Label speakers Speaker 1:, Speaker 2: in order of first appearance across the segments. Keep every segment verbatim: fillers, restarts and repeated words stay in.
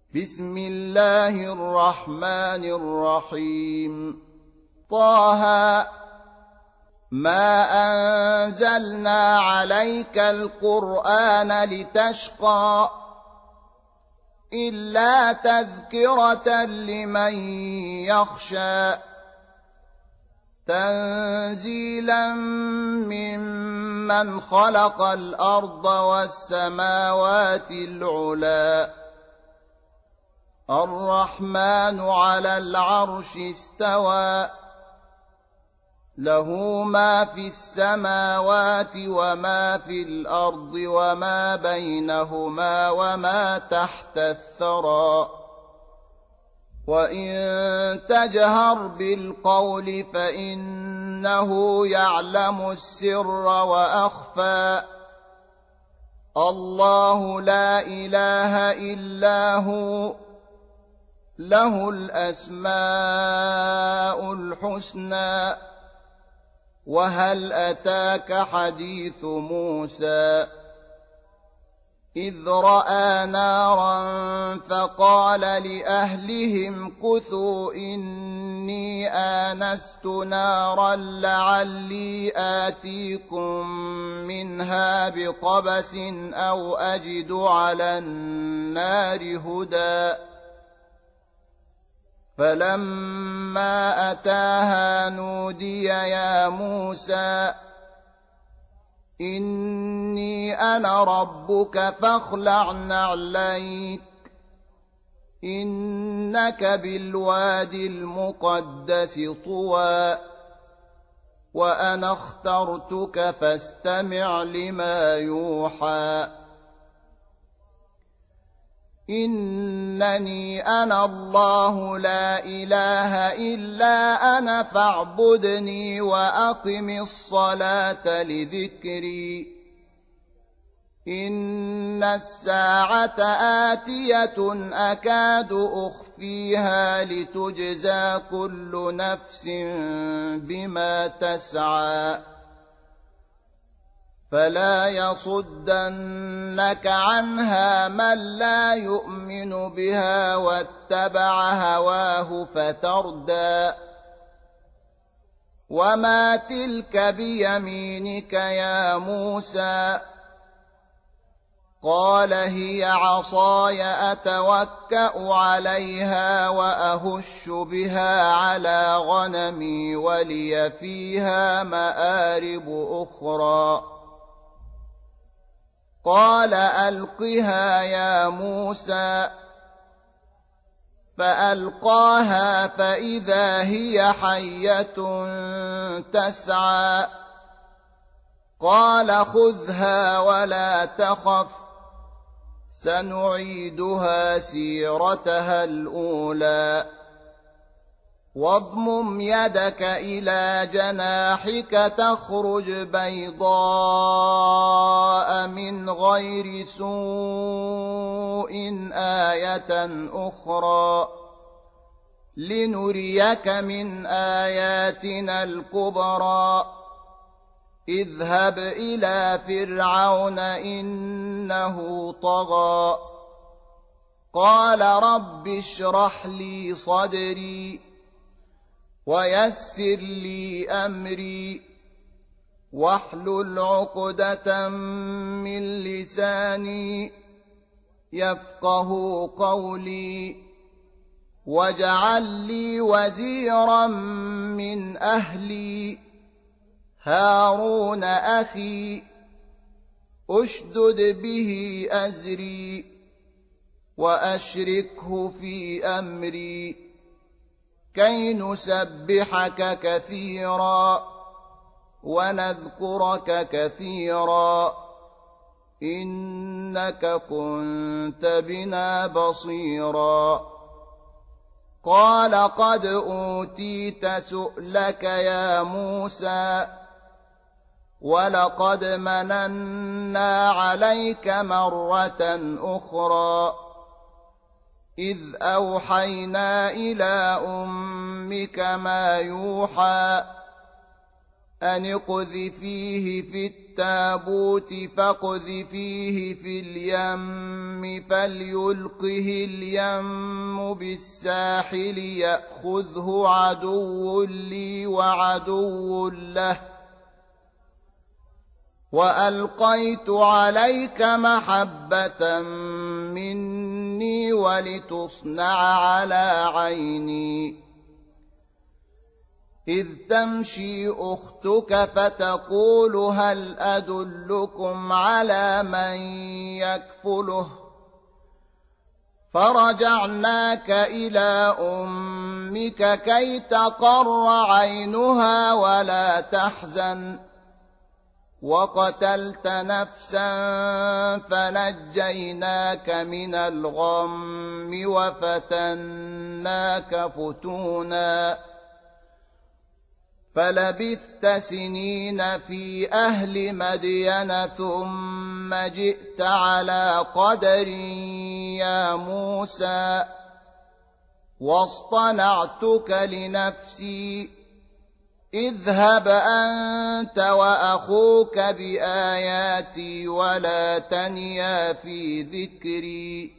Speaker 1: بسم الله الرحمن الرحيم طه ما أنزلنا عليك القرآن لتشقى إلا تذكرة لمن يخشى تنزيلا ممن خلق الأرض والسماوات العلى الرحمن على العرش استوى له ما في السماوات وما في الأرض وما بينهما وما تحت الثرى وإن تجهر بالقول فإنه يعلم السر وأخفى الله لا إله إلا هو له الأسماء الحسنى وهل أتاك حديث موسى إذ رأى نارا فقال لأهلهم كثوا إني آنست نارا لعلي آتيكم منها بقبس أو أجد على النار هدى فلما أتاها نودي يا موسى إني أنا ربك فاخلع نعليك إنك بالوادي المقدس طوى وأنا اخترتك فاستمع لما يوحى إنني أنا الله لا إله إلا أنا فاعبدني وأقم الصلاة لذكري إن الساعة آتية أكاد أخفيها لتجزى كل نفس بما تسعى فلا يصدنك عنها من لا يؤمن بها واتبع هواه فتردى وما تلك بيمينك يا موسى قال هي عصاي أتوكأ عليها وأهش بها على غنمي ولي فيها مآرب أخرى قال ألقها يا موسى فألقاها فإذا هي حية تسعى قال خذها ولا تخف سنعيدها سيرتها الأولى واضمم يدك إلى جناحك تخرج بيضاء من غير سوء آية أخرى لنريك من آياتنا الكبرى اذهب إلى فرعون إنه طغى قال رب اشرح لي صدري ويسر لي أمري واحلل عقدة من لساني يفقه قولي واجعل لي وزيرا من أهلي هارون أخي أشدد به أزري وأشركه في أمري كي نسبحك كثيرا ونذكرك كثيرا إنك كنت بنا بصيرا قال قد أوتيت سؤلك يا موسى ولقد مننا عليك مرة أخرى إذ أوحينا إلى أمك ما يوحى أن اقذفيه في التابوت فاقذفيه في اليم فليلقه اليم بالساحل يأخذه عدو لي وعدو له وألقيت عليك محبة مني ولتصنع على عيني إذ تمشي أختك فتقول هل أدلكم على من يكفله فرجعناك إلى أمك كي تقر عينها ولا تحزن وقتلت نفسا فنجيناك من الغم وفتناك فتونا فلبثت سنين في أهل مدين ثم جئت على قدر يا موسى واصطنعتك لنفسي اذهب أنت وأخوك بآياتي ولا تنيا في ذكري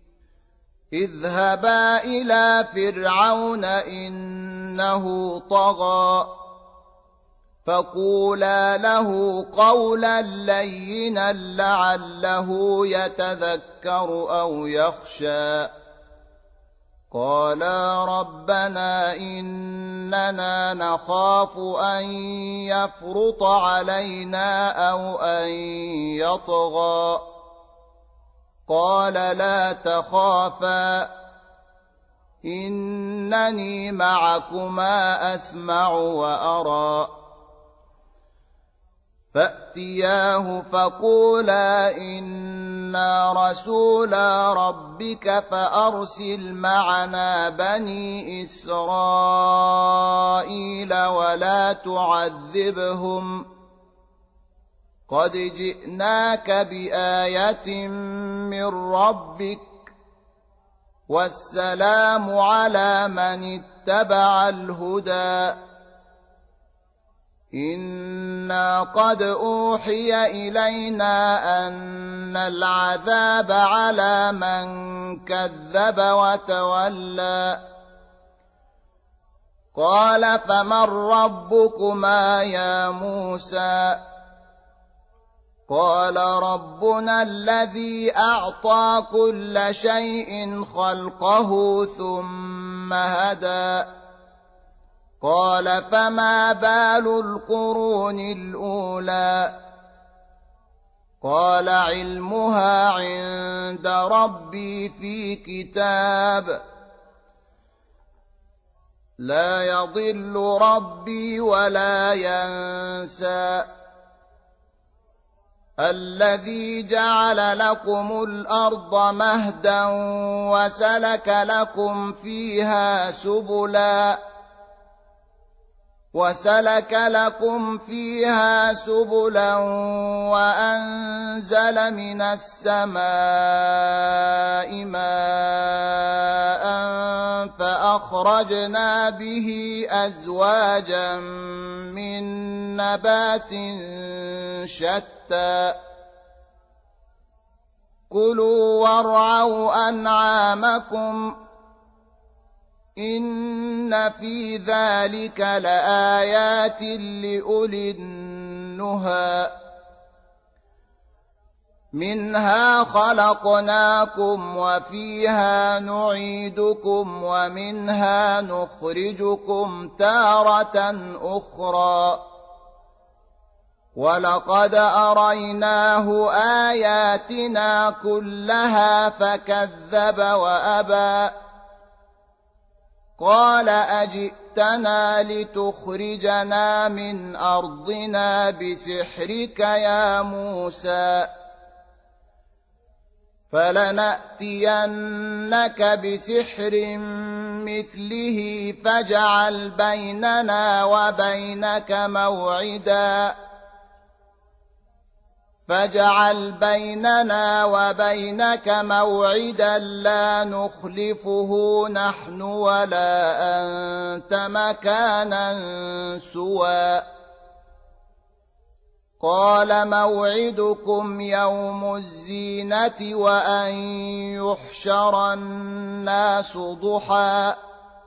Speaker 1: اذهبا إلى فرعون إنه طغى فقولا له قولا لينا لعله يتذكر أو يخشى قالا ربنا إننا نخاف أن يفرط علينا أو أن يطغى قال لا تخافا إنني معكما أسمع وأرى فأتياه فقولا إنا رسولا ربك فأرسل معنا بني إسرائيل ولا تعذبهم قد جئناك بآية من ربك والسلام على من اتبع الهدى إنا قد أوحي إلينا أن العذاب على من كذب وتولى قال فمن ربكما يا موسى قال ربنا الذي أعطى كل شيء خلقه ثم هدى قال فما بال القرون الأولى قال علمها عند ربي في كتاب لا يضل ربي ولا ينسى الذي جعل لكم الأرض مهدا وسلك لكم فيها سبلا وسلك لكم فيها سبلا وأنزل من السماء ماء فأخرجنا به أزواجا من نبات شتى كلوا وارعوا أنعامكم إن في ذلك لآيات لأولي النهى منها خلقناكم وفيها نعيدكم ومنها نخرجكم تارة أخرى ولقد أريناه آياتنا كلها فكذب وأبى قال أجئتنا لتخرجنا من أرضنا بسحرك يا موسى فلنأتينك بسحر مثله فاجعل بيننا وبينك موعدا فاجعل بيننا وبينك موعدا لا نخلفه نحن ولا أنت مكانا سوى قال موعدكم يوم الزينة وأن يحشر الناس ضحى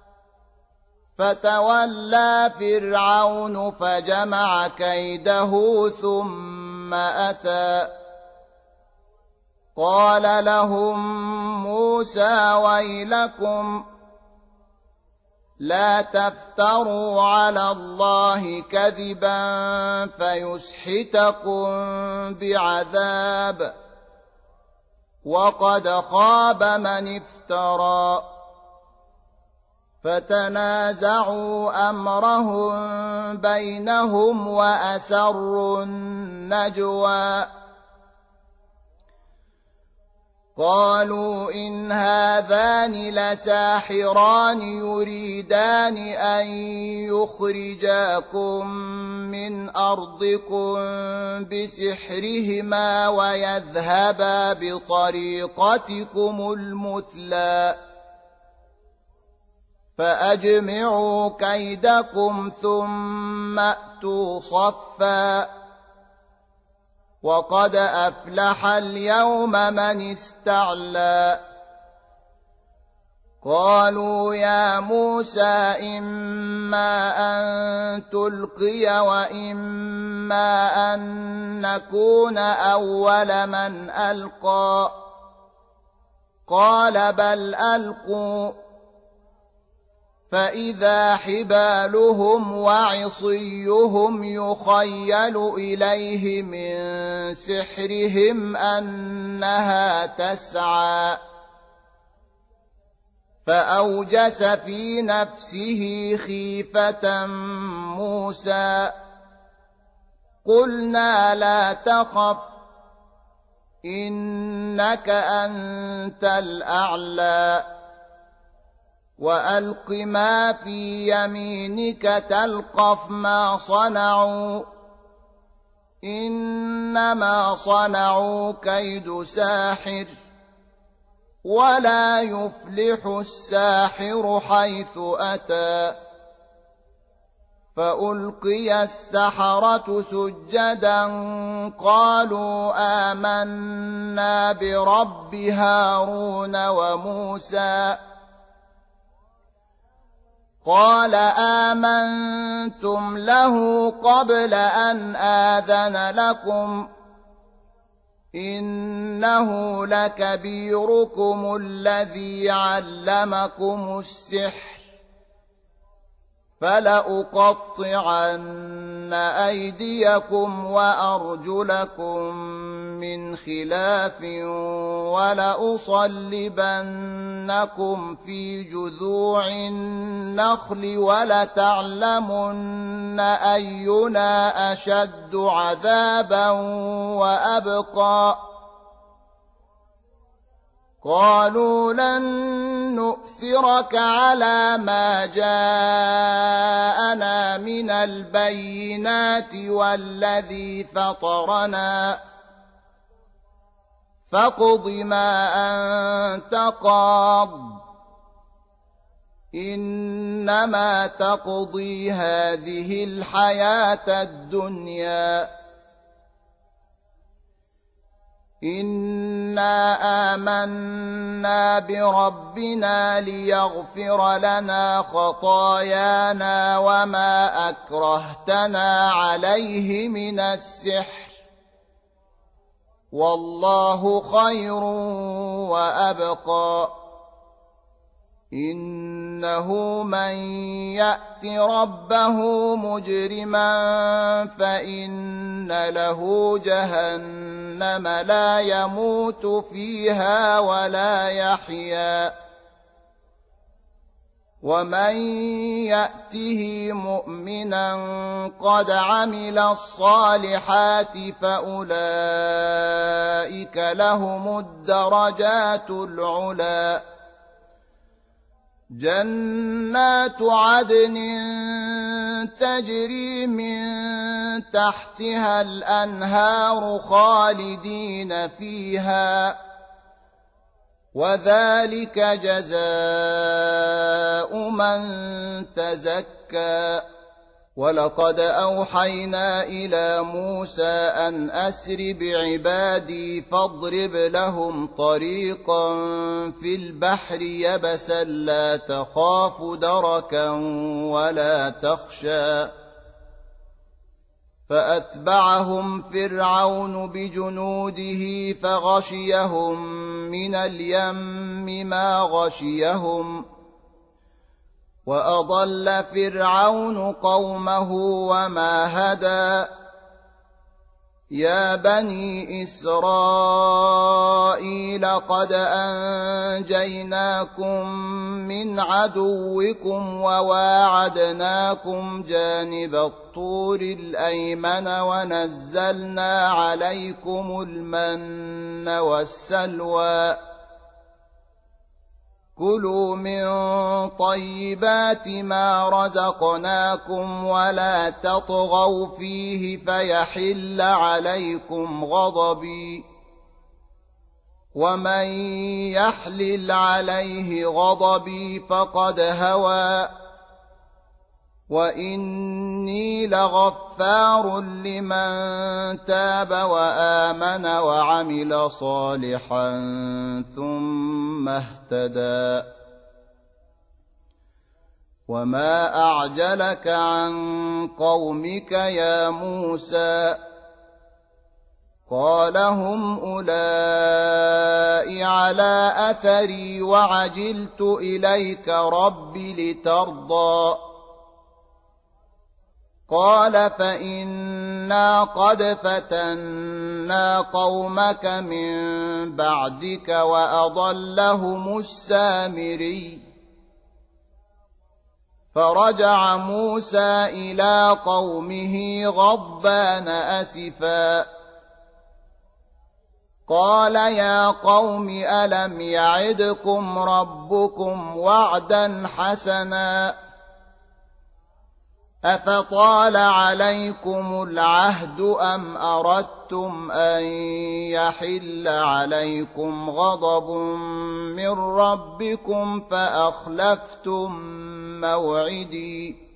Speaker 1: فتولى فرعون فجمع كيده ثم أتى قال لهم موسى ويلكم لا تفتروا على الله كذبا فيسحتكم بعذاب وقد خاب من افترى فتنازعوا أمرهم بينهم وأسروا النجوى قالوا إن هذان لساحران يريدان أن يخرجاكم من أرضكم بسحرهما ويذهبا بطريقتكم المثلى فأجمعوا كيدكم ثم أتوا صفا وقد أفلح اليوم من استعلى قالوا يا موسى إما أن تلقي وإما أن نكون أول من ألقى قال بل ألقوا فإذا حبالهم وعصيهم يخيل إليه من سحرهم أنها تسعى فأوجس في نفسه خيفة موسى قلنا لا تخف إنك أنت الأعلى وألق ما في يمينك تلقف ما صنعوا إنما صنعوا كيد ساحر ولا يفلح الساحر حيث أتى فألقي السحرة سجدا قالوا آمنا برب هارون وموسى قال آمنتم له قبل أن آذن لكم إنه لكبيركم الذي علمكم السحر فلأقطعن أيديكم وأرجلكم من خلاف ولأصلبنكم في جذوع النخل ولتعلمن أينا أشد عذابا وأبقى قالوا لن نؤثرك على ما جاءنا من البينات والذي فطرنا فاقض ما أنت قاض إنما تقضي هذه الحياة الدنيا إنا آمنا بربنا ليغفر لنا خطايانا وما أكرهتنا عليه من السحر والله خير وأبقى إنه من يأت ربه مجرما فإن له جهنم لا يموت فيها ولا يحيا ومن يأته مؤمنا قد عمل الصالحات فأولئك لهم الدرجات العلى جنات عدن تجري من تحتها الأنهار خالدين فيها وذلك جزاء من تزكى ولقد أوحينا إلى موسى أن أسر بعبادي فاضرب لهم طريقا في البحر يبسا لا تخاف دركا ولا تخشى فأتبعهم فرعون بجنوده فغشيهم من اليم ما غشيهم وأضل فرعون قومه وما هدى يا بني إسرائيل قد أنجيناكم من عدوكم وواعدناكم جانب الطور الأيمن ونزلنا عليكم المن والسلوى كلوا من طيبات ما رزقناكم ولا تطغوا فيه فيحل عليكم غضبي ومن يحلل عليه غضبي فقد هوى وإني لغفار لمن تاب وآمن وعمل صالحا ثم اهتدى وما أعجلك عن قومك يا موسى قال هم أولئك على أثري وعجلت إليك رب لترضى قال فإنا قد فتنا قومك من بعدك وأضلهم السامري فرجع موسى إلى قومه غضبان أسفا قال يا قوم ألم يعدكم ربكم وعدا حسنا أفطال عليكم العهد أم أردتم أن يحل عليكم غضب من ربكم فأخلفتم موعدي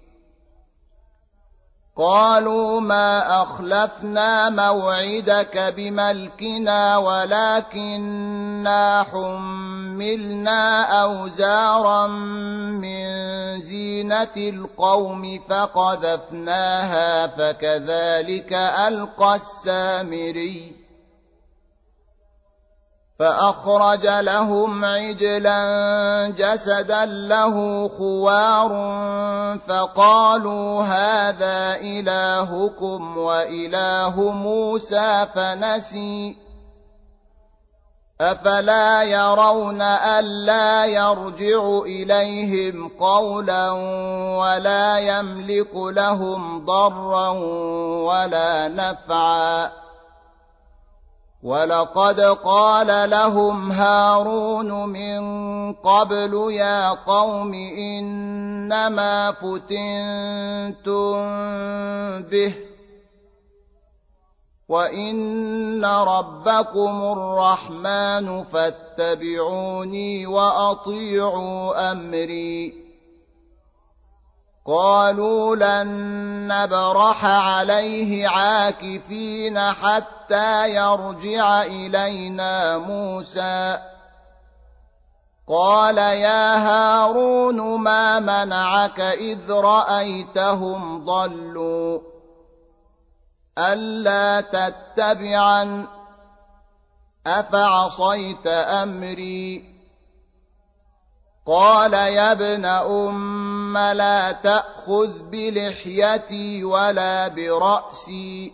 Speaker 1: قالوا ما أخلفنا موعدك بملكنا ولكننا حملنا أوزارا من زينة القوم فقذفناها فكذلك ألقى السامري فأخرج لهم عجلا جسدا له خوار فقالوا هذا إلهكم وإله موسى فنسي أفلا يرون ألا يرجع إليهم قولا ولا يملك لهم ضرا ولا نفعا ولقد قال لهم هارون من قبل يا قوم إنما فتنتم به وإن ربكم الرحمن فاتبعوني وأطيعوا أمري قالوا لن نبرح عليه عاكفين حتى يرجع إلينا موسى قال يا هارون ما منعك إذ رأيتهم ضلوا ألا تتبعن أفعصيت أمري قال يا ابن أم لا تأخذ بلحيتي ولا برأسي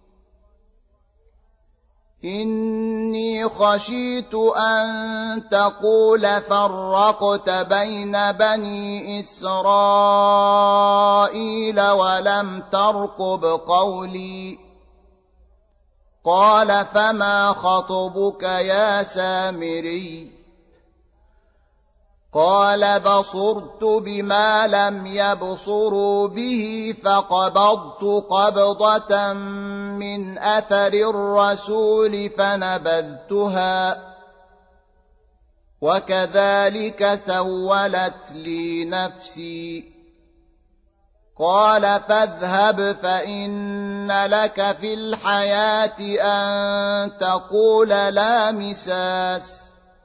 Speaker 1: إني خشيت أن تقول فرقت بين بني إسرائيل ولم ترقب قولي قال فما خطبك يا سامري قال بصرت بما لم يبصروا به فقبضت قبضة من أثر الرسول فنبذتها وكذلك سولت لي نفسي قال فاذهب فإن لك في الحياة أن تقول لا مساس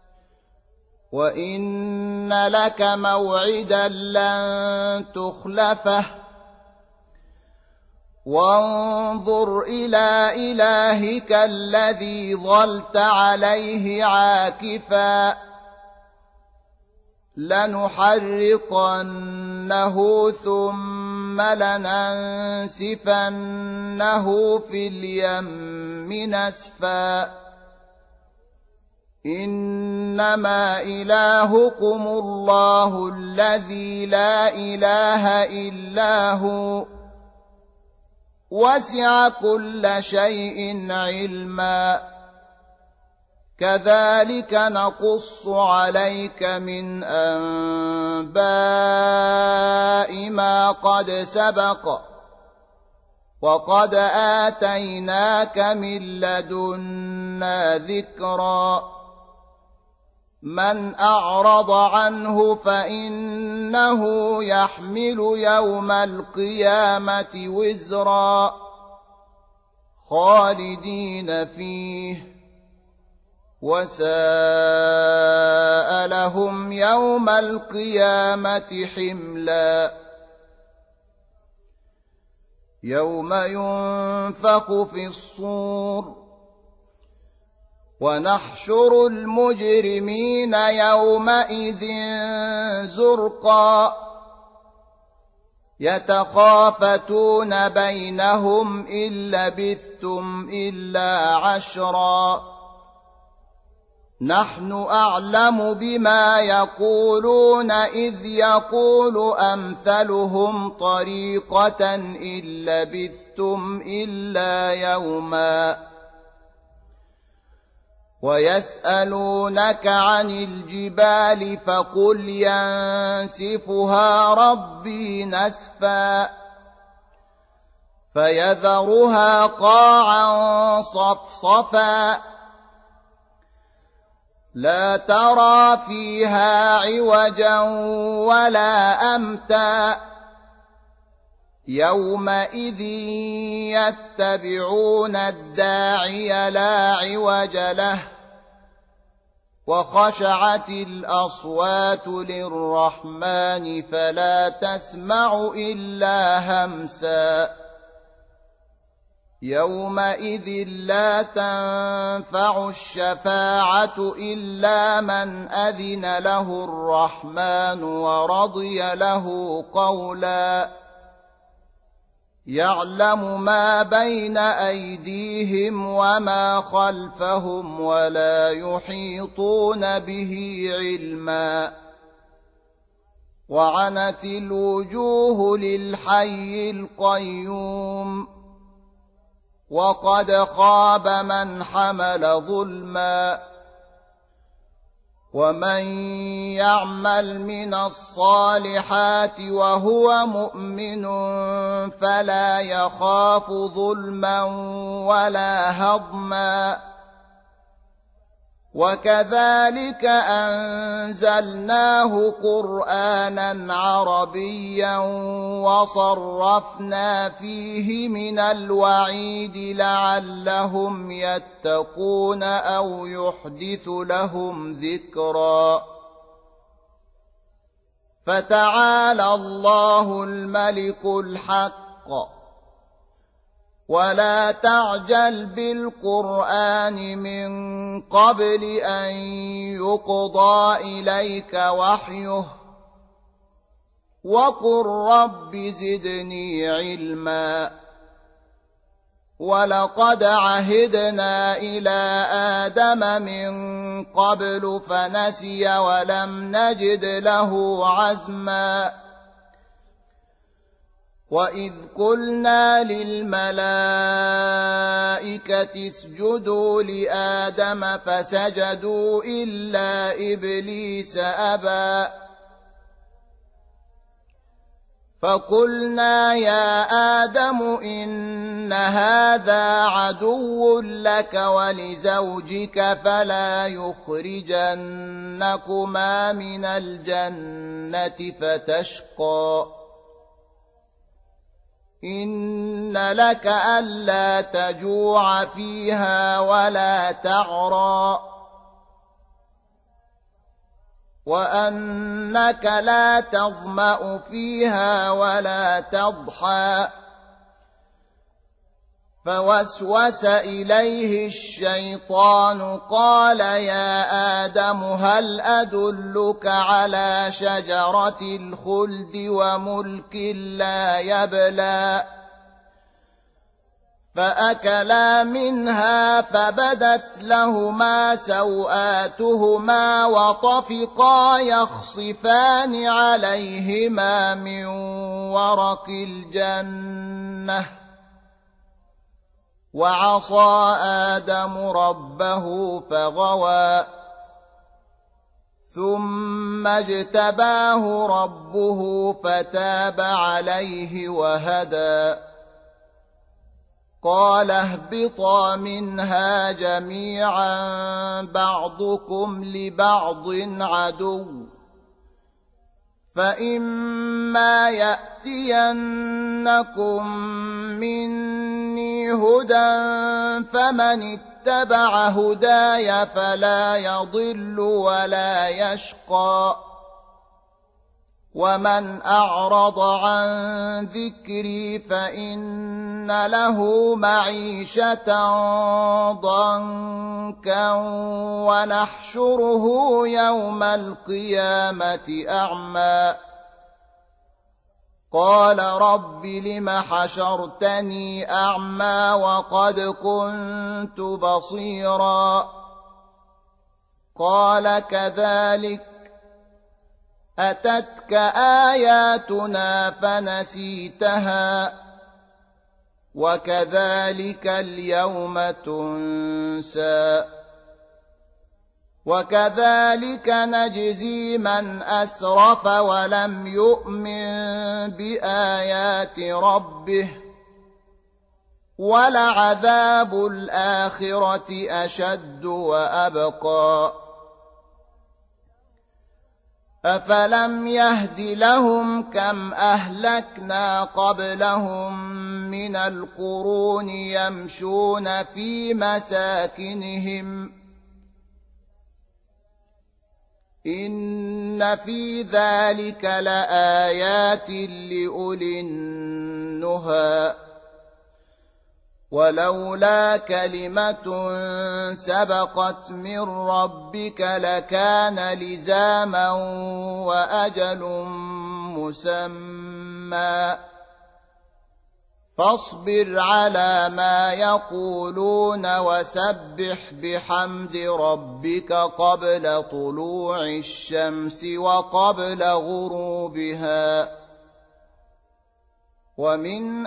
Speaker 1: وإن لك موعدا لن تخلفه وانظر إلى إلهك الذي ظلت عليه عاكفا لنحرقنه ثم لننسفنه في اليم نسفا إنما إلهكم الله الذي لا إله إلا هو وسع كل شيء علما كذلك نقص عليك من أنباء ما قد سبق وقد آتيناك من لدنا ذكرا من أعرض عنه فإنه يحمل يوم القيامة وزرا خالدين فيه وساء لهم يوم القيامة حملا يوم ينفخ في الصور ونحشر المجرمين يومئذ زرقا يتخافتون بينهم إن لبثتم إلا عشرا نحن أعلم بما يقولون إذ يقول أمثلهم طريقة إن لبثتم إلا يوما ويسألونك عن الجبال فقل ينسفها ربي نسفا فيذرها قاعا صفصفا لا ترى فيها عوجا ولا أمتا يومئذ يتبعون الداعي لا عوج له وخشعت الأصوات للرحمن فلا تسمع إلا همسا يومئذ لا تنفع الشفاعة إلا من أذن له الرحمن ورضي له قولا يعلم ما بين أيديهم وما خلفهم ولا يحيطون به علما وعنت الوجوه للحي القيوم وقد خاب من حمل ظلما ومن يعمل من الصالحات وهو مؤمن فلا يخاف ظلما ولا هضما وكذلك أنزلناه قرآنا عربيا وصرفنا فيه من الوعيد لعلهم يتقون أو يحدث لهم ذكرا فتعالى الله الملك الحق ولا تعجل بالقرآن من قبل أن يقضى إليك وحيه وقل رب زدني علما ولقد عهدنا إلى آدم من قبل فنسي ولم نجد له عزما وإذ قلنا للملائكة اسجدوا لآدم فسجدوا إلا إبليس أبى فقلنا يا آدم إن هذا عدو لك ولزوجك فلا يخرجنكما من الجنة فتشقى إن لك ألا تجوع فيها ولا تعرى وأنك لا تظمأ فيها ولا تضحى فوسوس إليه الشيطان قال يا آدم هل أدلك على شجرة الخلد وملك لا يبلى فأكلا منها فبدت لهما سوآتهما وطفقا يخصفان عليهما من ورق الجنة وعصى آدم ربه فغوى ثم اجتباه ربه فتاب عليه وهدى قال اهبطا منها جميعا بعضكم لبعض عدو فإما يأتينكم مني هدى فمن اتبع هداي فلا يضل ولا يشقى ومن أعرض عن ذكري فإن له معيشة ضنكا ونحشره يوم القيامة أعمى قال رب لم حشرتني أعمى وقد كنت بصيرا قال كذلك أتتك آياتنا فنسيتها وكذلك اليوم تنسى وكذلك نجزي من أسرف ولم يؤمن بآيات ربه ولعذاب الآخرة أشد وأبقى أفلم يهد لهم كم أهلكنا قبلهم من القرون يمشون في مساكنهم إن في ذلك لآيات لأولي النهى ولولا كلمة سبقت من ربك لكان لزاما وأجل مسمى فاصبر على ما يقولون وسبح بحمد ربك قبل طلوع الشمس وقبل غروبها ومن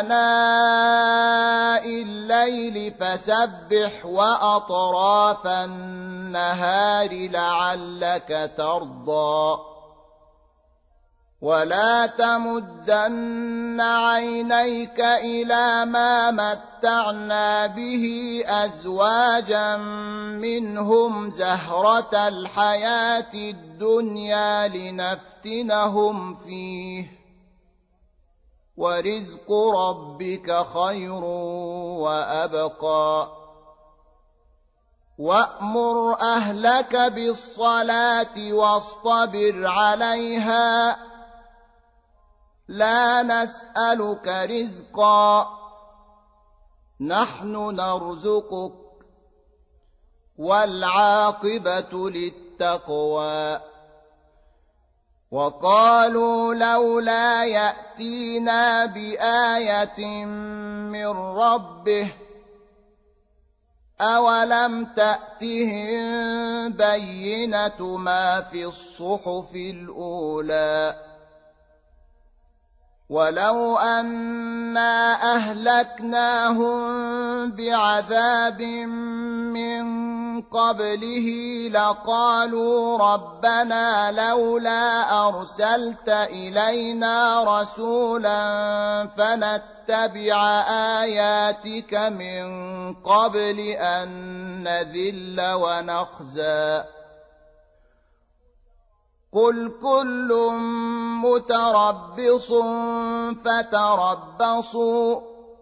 Speaker 1: آناء الليل فسبح وأطراف النهار لعلك ترضى ولا تمدن عينيك إلى ما متعنا به أزواجا منهم زهرة الحياة الدنيا لنفتنهم فيه ورزق ربك خير وأبقى وأمر أهلك بالصلاة واصطبر عليها لا نسألك رزقا نحن نرزقك والعاقبة للتقوى وقالوا لولا يأتينا بآية من ربه أولم تأتهم بينة ما في الصحف الأولى ولو أنا أهلكناهم بعذاب من قبله لقالوا ربنا لولا أرسلت إلينا رسولا فنتبع آياتك من قبل أن نذل ونخزى قل كل متربص فتربصوا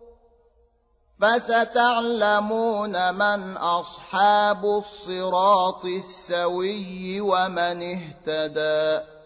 Speaker 1: فستعلمون من أصحاب الصراط السوي ومن اهتدى.